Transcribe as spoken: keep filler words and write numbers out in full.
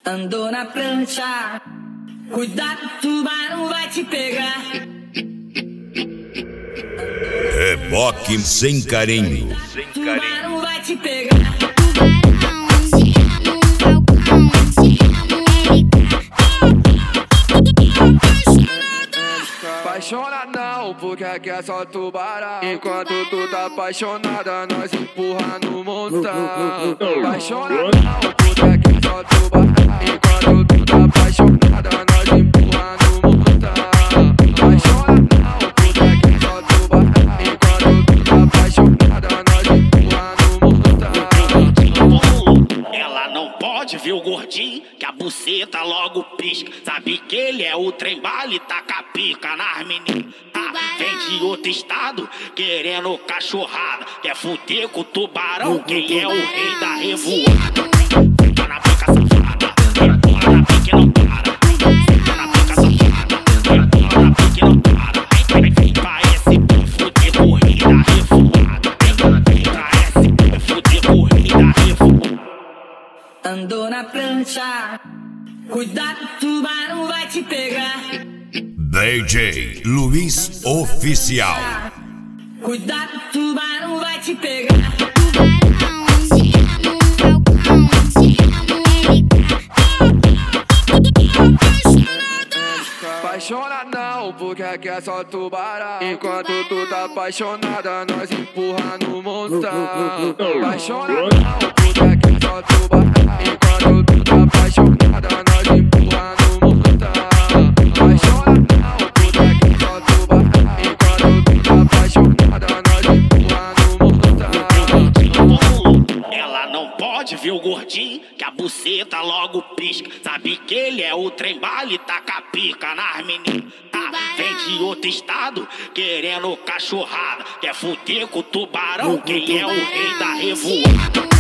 Andou na prancha, cuidado, tubarão vai te pegar. Reboque sem carinho. Tubarão vai te pegar. Tubarão encerra no balcão, encerra no L K. Apaixona não, porque aqui é só tubarão. Enquanto tu tá apaixonada, nós empurra no montão. Apaixona não, porque aqui é só tubarão. Enquanto tu tá apaixonada, nós empurra no montão. Apaixona não, porque aqui é só tubarão. Enquanto tu tá apaixonada, nós empurra no montão. Ela não pode ver o gordinho, que a buceta logo pisca. Sabe que ele é o trem bala e taca a pica nas meninas. Ah, vem de outro estado, querendo cachorrada. Quer fuder com o tubarão, quem é o rei da revoada. Tá na pica safada, empurra na pique não para. Tá na pica safada, empurra na pique não para. Vem pra esse fuder com o rei da revoada. Vem pra esse fuder com o rei da revoada. Andou na prancha, cuidado, tubarão vai te pegar. D J Luiz Oficial. Cuidado, tubarão vai te pegar. Tubarão encerra no balcão, encerra no L K. Apaixona não, porque aqui é só tubarão. Enquanto tu tá apaixonada, nós empurra no montão. Apaixona não, porque aqui é só tubarão. Enquanto tu tá apaixonada, nós empurra no montão. Apaixona não, porque aqui é só tubarão. Enquanto tu tá apaixonada, nós empurra no montão. Ela não pode ver o gordinho, que a buceta logo pisca. Sabe que ele é o trem bala e taca a pica nas meninas. Ah, vem de outro estado, querendo cachorrada. Quer fuder com o tubarão, quem é o rei da revoada.